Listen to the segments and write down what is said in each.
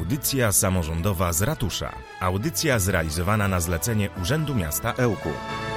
Audycja samorządowa z ratusza. Audycja zrealizowana na zlecenie Urzędu Miasta Ełku.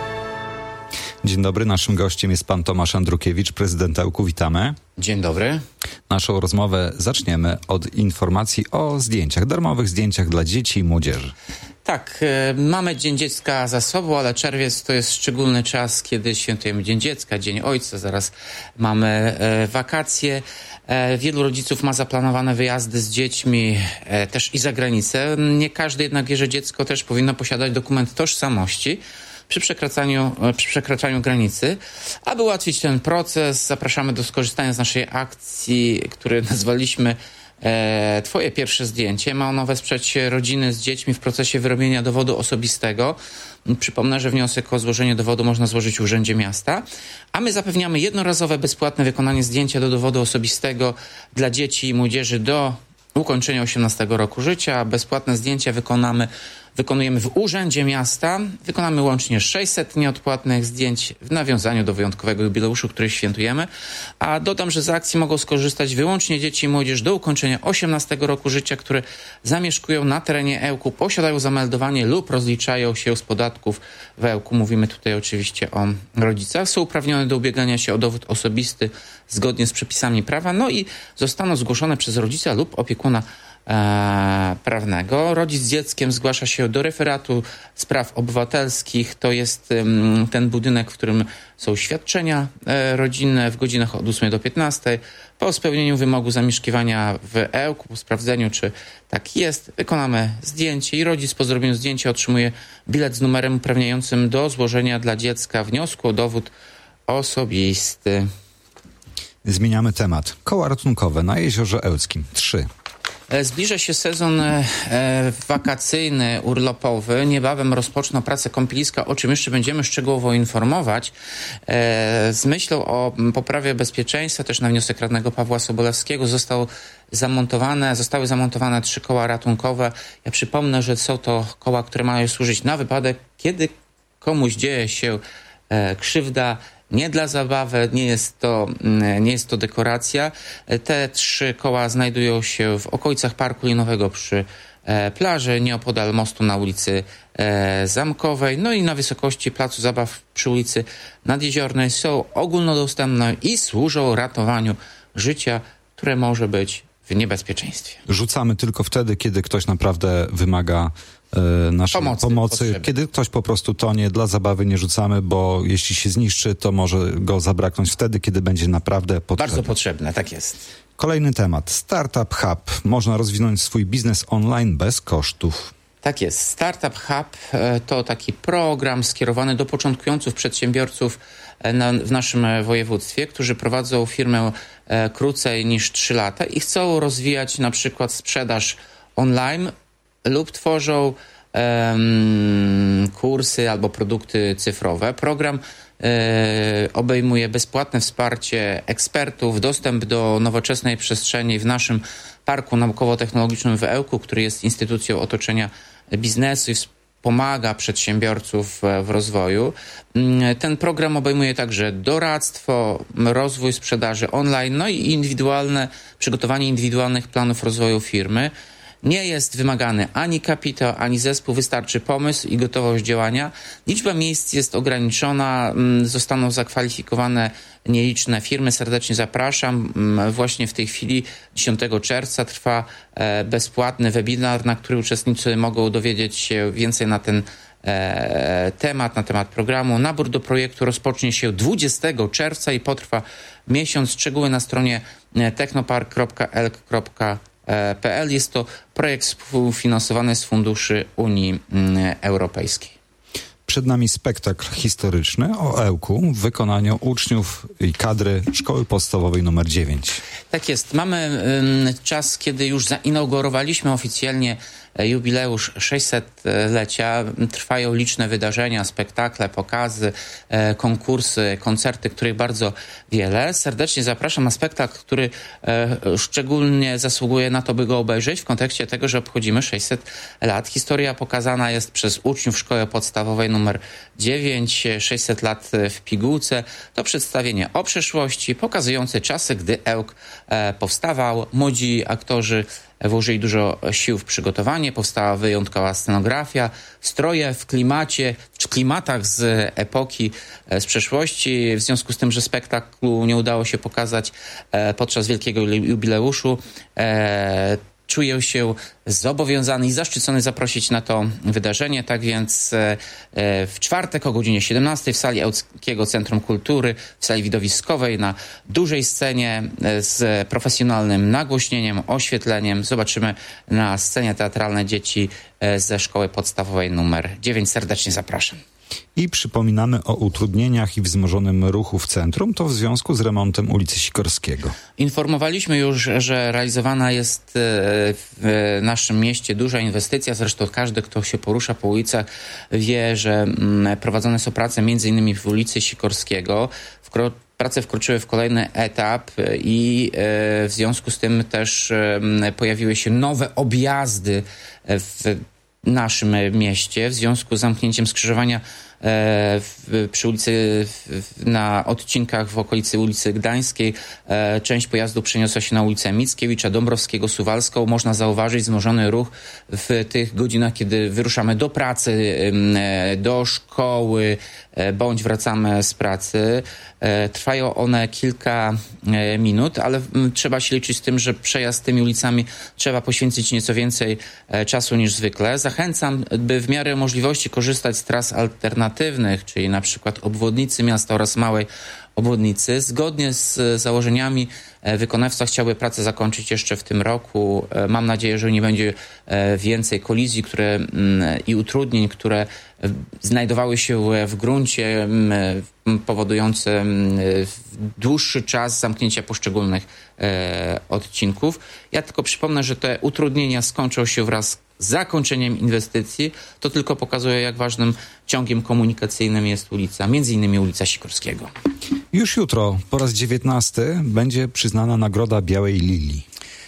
Dzień dobry, naszym gościem jest pan Tomasz Andrukiewicz, prezydent Ełku. Witamy. Dzień dobry. Naszą rozmowę zaczniemy od informacji o zdjęciach, darmowych zdjęciach dla dzieci i młodzieży. Tak, mamy Dzień Dziecka za sobą, ale czerwiec to jest szczególny czas, kiedy świętujemy Dzień Dziecka, Dzień Ojca, zaraz mamy wakacje. Wielu rodziców ma zaplanowane wyjazdy z dziećmi też i za granicę. Nie każdy jednak wie, że dziecko też powinno posiadać dokument tożsamości przy przekraczaniu granicy. Aby ułatwić ten proces, zapraszamy do skorzystania z naszej akcji, którą nazwaliśmy Twoje pierwsze zdjęcie. Ma ono wesprzeć rodziny z dziećmi w procesie wyrobienia dowodu osobistego. Przypomnę, że wniosek o złożenie dowodu można złożyć w Urzędzie Miasta, a my zapewniamy jednorazowe, bezpłatne wykonanie zdjęcia do dowodu osobistego dla dzieci i młodzieży do ukończenia 18 roku życia. Bezpłatne zdjęcia wykonujemy w Urzędzie Miasta. Wykonamy łącznie 600 nieodpłatnych zdjęć w nawiązaniu do wyjątkowego jubileuszu, który świętujemy. A dodam, że z akcji mogą skorzystać wyłącznie dzieci i młodzież do ukończenia 18 roku życia, które zamieszkują na terenie Ełku, posiadają zameldowanie lub rozliczają się z podatków w Ełku. Mówimy tutaj oczywiście o rodzicach. Są uprawnione do ubiegania się o dowód osobisty zgodnie z przepisami prawa, no i zostaną zgłoszone przez rodzica lub opiekuna prawnego. Rodzic z dzieckiem zgłasza się do referatu spraw obywatelskich. To jest ten budynek, w którym są świadczenia rodzinne w godzinach od 8 do 15. Po spełnieniu wymogu zamieszkiwania w Ełku, po sprawdzeniu, czy tak jest, wykonamy zdjęcie i rodzic po zrobieniu zdjęcia otrzymuje bilet z numerem uprawniającym do złożenia dla dziecka wniosku o dowód osobisty. Zmieniamy temat. Koła ratunkowe na Jeziorze Ełckim 3. Zbliża się sezon wakacyjny, urlopowy. Niebawem rozpoczną pracę kąpieliska, o czym jeszcze będziemy szczegółowo informować. Z myślą o poprawie bezpieczeństwa, też na wniosek radnego Pawła Sobolewskiego zostały zamontowane 3 koła ratunkowe. Ja przypomnę, że są to koła, które mają służyć na wypadek, kiedy komuś dzieje się krzywda. Nie dla zabawy, nie jest to dekoracja. Te 3 koła znajdują się w okolicach Parku Linowego przy plaży, nieopodal mostu na ulicy Zamkowej, no i na wysokości placu zabaw przy ulicy Nadjeziornej. Są ogólnodostępne i służą ratowaniu życia, które może być w niebezpieczeństwie. Rzucamy tylko wtedy, kiedy ktoś naprawdę wymaga naszej pomocy. Kiedy ktoś po prostu tonie, dla zabawy nie rzucamy, bo jeśli się zniszczy, to może go zabraknąć wtedy, kiedy będzie naprawdę potrzebny. Bardzo potrzebne, tak jest. Kolejny temat. Startup Hub. Można rozwinąć swój biznes online bez kosztów. Tak jest. Startup Hub to taki program skierowany do początkujących przedsiębiorców w naszym województwie, którzy prowadzą firmę krócej niż 3 lata i chcą rozwijać na przykład sprzedaż online lub tworzą kursy albo produkty cyfrowe. Program obejmuje bezpłatne wsparcie ekspertów, dostęp do nowoczesnej przestrzeni w naszym Parku Naukowo-Technologicznym w Ełku, który jest instytucją otoczenia biznesu i pomaga przedsiębiorców w rozwoju. Ten program obejmuje także doradztwo, rozwój sprzedaży online, no i przygotowanie indywidualnych planów rozwoju firmy. Nie jest wymagany ani kapitał, ani zespół, wystarczy pomysł i gotowość działania. Liczba miejsc jest ograniczona, zostaną zakwalifikowane nieliczne firmy. Serdecznie zapraszam. Właśnie w tej chwili 10 czerwca trwa bezpłatny webinar, na który uczestnicy mogą dowiedzieć się więcej na ten temat programu. Nabór do projektu rozpocznie się 20 czerwca i potrwa miesiąc. Szczegóły na stronie technopark.elk.pl. Jest to projekt współfinansowany z funduszy Unii Europejskiej. Przed nami spektakl historyczny o Ełku w wykonaniu uczniów i kadry Szkoły Podstawowej nr 9. Tak jest. Mamy czas, kiedy już zainaugurowaliśmy oficjalnie jubileusz 600-lecia. Trwają liczne wydarzenia, spektakle, pokazy, konkursy, koncerty, których bardzo wiele. Serdecznie zapraszam na spektakl, który szczególnie zasługuje na to, by go obejrzeć w kontekście tego, że obchodzimy 600 lat. Historia pokazana jest przez uczniów Szkoły Podstawowej nr 9, 600 lat w pigułce. To przedstawienie o przeszłości, pokazujące czasy, gdy Ełk powstawał. Młodzi aktorzy włożyli dużo sił w przygotowanie, powstała wyjątkowa scenografia, stroje w klimatach z epoki, z przeszłości. W związku z tym, że spektaklu nie udało się pokazać podczas wielkiego jubileuszu, czuję się zobowiązany i zaszczycony zaprosić na to wydarzenie. Tak więc w czwartek o godzinie 17 w sali Ełckiego Centrum Kultury, w sali widowiskowej, na dużej scenie z profesjonalnym nagłośnieniem, oświetleniem. Zobaczymy na scenie teatralnej dzieci ze szkoły podstawowej numer 9. Serdecznie zapraszam. I przypominamy o utrudnieniach i wzmożonym ruchu w centrum, to w związku z remontem ulicy Sikorskiego. Informowaliśmy już, że realizowana jest w naszym mieście duża inwestycja. Zresztą każdy, kto się porusza po ulicach, wie, że prowadzone są prace m.in. w ulicy Sikorskiego. Prace wkroczyły w kolejny etap i w związku z tym też pojawiły się nowe objazdy w naszym mieście w związku z zamknięciem skrzyżowania przy ulicy, na odcinkach w okolicy ulicy Gdańskiej. Część pojazdu przeniosła się na ulicę Mickiewicza, Dąbrowskiego, Suwalską. Można zauważyć wzmożony ruch w tych godzinach, kiedy wyruszamy do pracy, do szkoły, bądź wracamy z pracy. Trwają one kilka minut, ale trzeba się liczyć z tym, że przejazd tymi ulicami trzeba poświęcić nieco więcej czasu niż zwykle. Zachęcam, by w miarę możliwości korzystać z tras alternatywnych, czyli na przykład obwodnicy miasta oraz małej obwodnicy. Zgodnie z założeniami wykonawca chciałby pracę zakończyć jeszcze w tym roku. Mam nadzieję, że nie będzie więcej kolizji i utrudnień, które znajdowały się w gruncie, powodujące dłuższy czas zamknięcia poszczególnych odcinków. Ja tylko przypomnę, że te utrudnienia skończą się wraz z zakończeniem inwestycji. To tylko pokazuje, jak ważnym ciągiem komunikacyjnym jest ulica, między innymi ulica Sikorskiego. Już jutro, po raz 19, będzie przyznana nagroda Białej Lilii.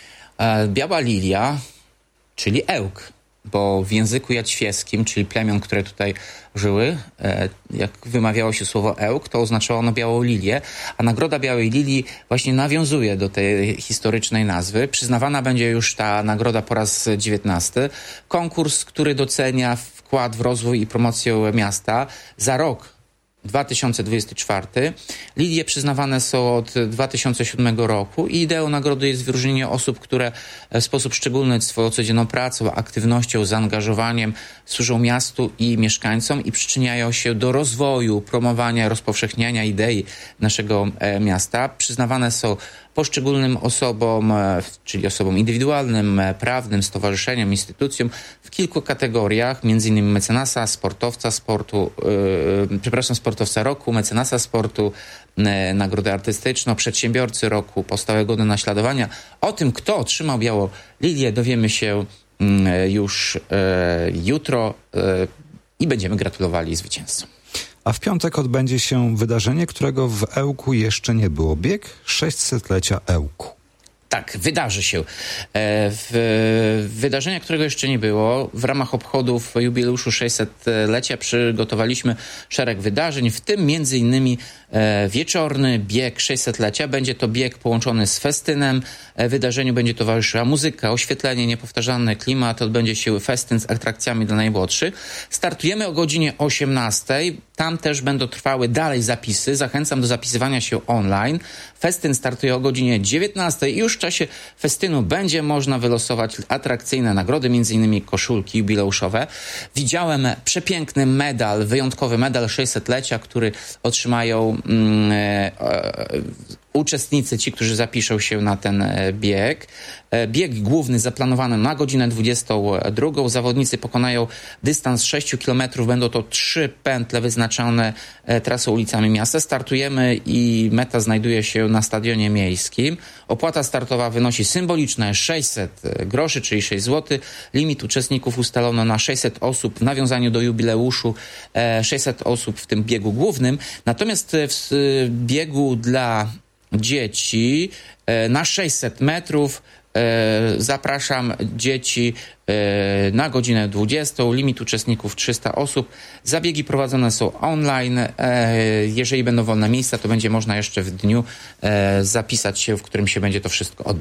Biała Lilia, czyli Ełk, bo w języku jaćwieskim, czyli plemion, które tutaj żyły, jak wymawiało się słowo Ełk, to oznaczało ono białą lilię, a nagroda Białej Lilii właśnie nawiązuje do tej historycznej nazwy. Przyznawana będzie już ta nagroda po raz 19. Konkurs, który docenia wkład w rozwój i promocję miasta. Za rok 2024. Lilie przyznawane są od 2007 roku i ideą nagrody jest wyróżnienie osób, które w sposób szczególny swoją codzienną pracą, aktywnością, zaangażowaniem służą miastu i mieszkańcom i przyczyniają się do rozwoju, promowania, rozpowszechniania idei naszego miasta. Przyznawane są poszczególnym osobom, czyli osobom indywidualnym, prawnym, stowarzyszeniom, instytucjom w kilku kategoriach, m.in. mecenasa, sportowca roku, mecenasa sportu, nagrodę artystyczną, przedsiębiorcy roku, powstałe godne naśladowania. O tym, kto otrzymał Białą Lilię, dowiemy się już jutro i będziemy gratulowali zwycięzcom. A w piątek odbędzie się wydarzenie, którego w Ełku jeszcze nie było. Bieg 600-lecia Ełku. Tak, wydarzy się. Wydarzenia, którego jeszcze nie było, w ramach obchodów jubileuszu 600-lecia przygotowaliśmy szereg wydarzeń, w tym między innymi wieczorny bieg 600-lecia. Będzie to bieg połączony z festynem. Wydarzeniu będzie towarzyszyła muzyka, oświetlenie, niepowtarzalny klimat. Odbędzie się festyn z atrakcjami dla najmłodszych. Startujemy o godzinie 18. Tam też będą trwały dalej zapisy. Zachęcam do zapisywania się online. Festyn startuje o godzinie 19 i już w czasie festynu będzie można wylosować atrakcyjne nagrody, m.in. koszulki jubileuszowe. Widziałem przepiękny medal, wyjątkowy medal 600-lecia, który otrzymają uczestnicy, ci, którzy zapiszą się na ten bieg. Bieg główny zaplanowany na godzinę 22. Zawodnicy pokonają dystans 6 km. Będą to 3 pętle wyznaczone trasą ulicami miasta. Startujemy i meta znajduje się na stadionie miejskim. Opłata startowa wynosi symboliczne 600 groszy, czyli 6 zł. Limit uczestników ustalono na 600 osób w nawiązaniu do jubileuszu, 600 osób w tym biegu głównym. Natomiast w biegu dla dzieci na 600 metrów zapraszam dzieci na godzinę 20. Limit uczestników 300 osób. Zabiegi prowadzone są online. Jeżeli będą wolne miejsca, to będzie można jeszcze w dniu zapisać się, w którym się będzie to wszystko odbywało.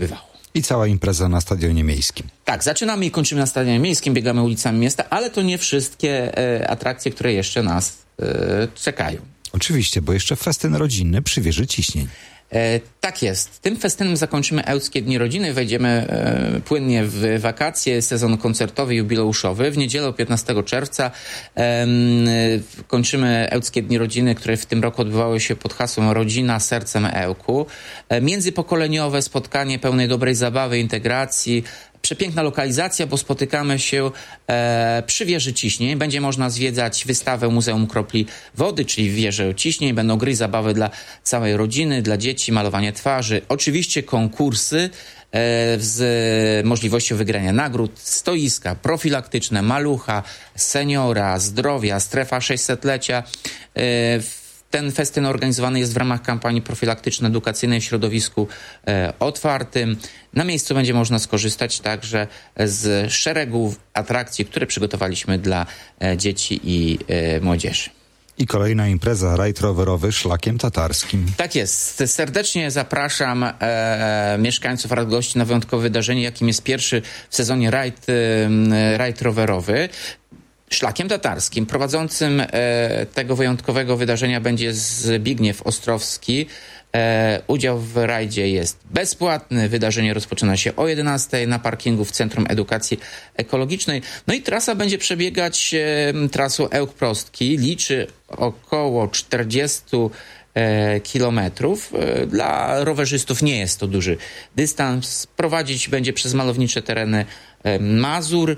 I cała impreza na Stadionie Miejskim. Tak, zaczynamy i kończymy na Stadionie Miejskim, biegamy ulicami miasta, ale to nie wszystkie atrakcje, które jeszcze nas czekają. Oczywiście, bo jeszcze festyn rodzinny przy Wieży Ciśnień. Tak jest. Tym festynem zakończymy Ełckie Dni Rodziny. Wejdziemy płynnie w wakacje, sezon koncertowy, jubileuszowy. W niedzielę 15 czerwca kończymy Ełckie Dni Rodziny, które w tym roku odbywały się pod hasłem Rodzina sercem Ełku. Międzypokoleniowe spotkanie pełnej dobrej zabawy, integracji. Przepiękna lokalizacja, bo spotykamy się przy Wieży Ciśnień. Będzie można zwiedzać wystawę Muzeum Kropli Wody, czyli Wieżę Ciśnień. Będą gry, zabawy dla całej rodziny, dla dzieci, malowanie twarzy. Oczywiście konkursy z możliwością wygrania nagród, stoiska profilaktyczne, malucha, seniora, zdrowia, strefa 600-lecia. Ten festyn organizowany jest w ramach kampanii profilaktyczno-edukacyjnej w środowisku otwartym. Na miejscu będzie można skorzystać także z szeregu atrakcji, które przygotowaliśmy dla dzieci i młodzieży. I kolejna impreza, rajd rowerowy szlakiem tatarskim. Tak jest. Serdecznie zapraszam mieszkańców Radgości na wyjątkowe wydarzenie, jakim jest pierwszy w sezonie rajd rowerowy. Szlakiem tatarskim. Prowadzącym tego wyjątkowego wydarzenia będzie Zbigniew Ostrowski. Udział w rajdzie jest bezpłatny. Wydarzenie rozpoczyna się o 11:00 na parkingu w Centrum Edukacji Ekologicznej. No i trasa będzie przebiegać trasą Ełk-Prostki. Liczy około 40 kilometrów. Dla rowerzystów nie jest to duży dystans. Prowadzić będzie przez malownicze tereny Mazur.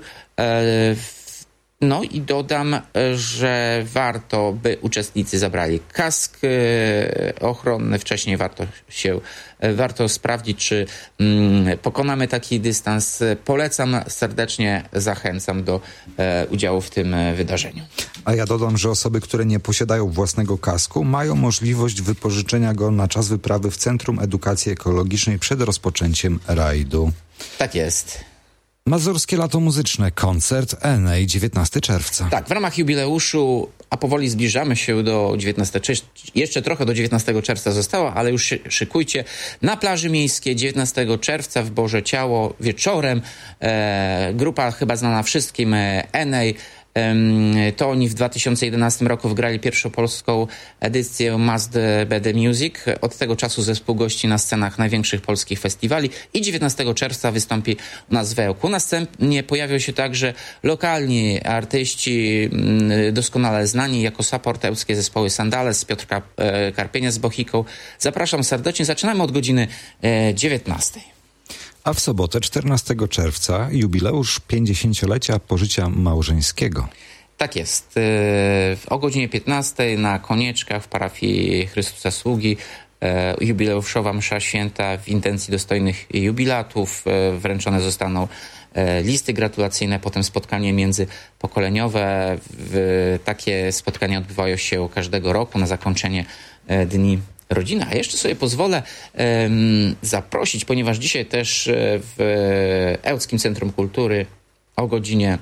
No i dodam, że warto, by uczestnicy zabrali kask ochronny. Wcześniej warto sprawdzić, czy pokonamy taki dystans. Polecam, serdecznie zachęcam do udziału w tym wydarzeniu. A ja dodam, że osoby, które nie posiadają własnego kasku, mają możliwość wypożyczenia go na czas wyprawy w Centrum Edukacji Ekologicznej przed rozpoczęciem rajdu. Tak jest. Mazurskie Lato Muzyczne, koncert Enej, 19 czerwca. Tak, w ramach jubileuszu, a powoli zbliżamy się do 19, jeszcze trochę do 19 czerwca zostało, ale już się szykujcie. Na plaży miejskiej 19 czerwca w Boże Ciało wieczorem. Grupa chyba znana wszystkim, Enej. To oni w 2011 roku wygrali pierwszą polską edycję Must Be The Music. Od tego czasu zespół gości na scenach największych polskich festiwali i 19 czerwca wystąpi u nas w Ełku. Następnie pojawią się także lokalni artyści doskonale znani jako support ełckie zespoły Sandales, Piotr Karpienia z Bochiką. Zapraszam serdecznie. Zaczynamy od godziny 19. A w sobotę 14 czerwca jubileusz 50-lecia pożycia małżeńskiego. Tak jest. O godzinie 15 na Konieczkach w parafii Chrystusa Sługi jubileuszowa msza święta w intencji dostojnych jubilatów. Wręczone zostaną listy gratulacyjne, potem spotkanie międzypokoleniowe. Takie spotkania odbywają się każdego roku na zakończenie Dni Rodzina. A jeszcze sobie pozwolę zaprosić, ponieważ dzisiaj też w Ełckim Centrum Kultury o godzinie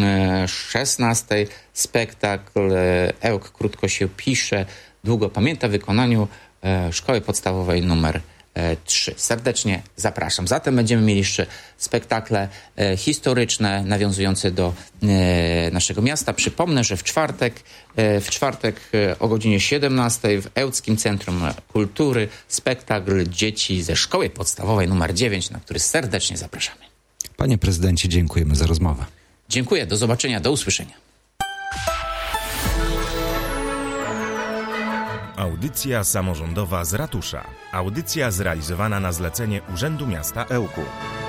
16 spektakl Ełk krótko się pisze, długo pamięta w wykonaniu Szkoły Podstawowej nr 3. Serdecznie zapraszam. Zatem będziemy mieli jeszcze spektakle historyczne nawiązujące do naszego miasta. Przypomnę, że w czwartek o godzinie 17 w Ełckim Centrum Kultury spektakl dzieci ze Szkoły Podstawowej nr 9, na który serdecznie zapraszamy. Panie prezydencie, dziękujemy za rozmowę. Dziękuję, do zobaczenia, do usłyszenia. Audycja samorządowa z ratusza. Audycja zrealizowana na zlecenie Urzędu Miasta Ełku.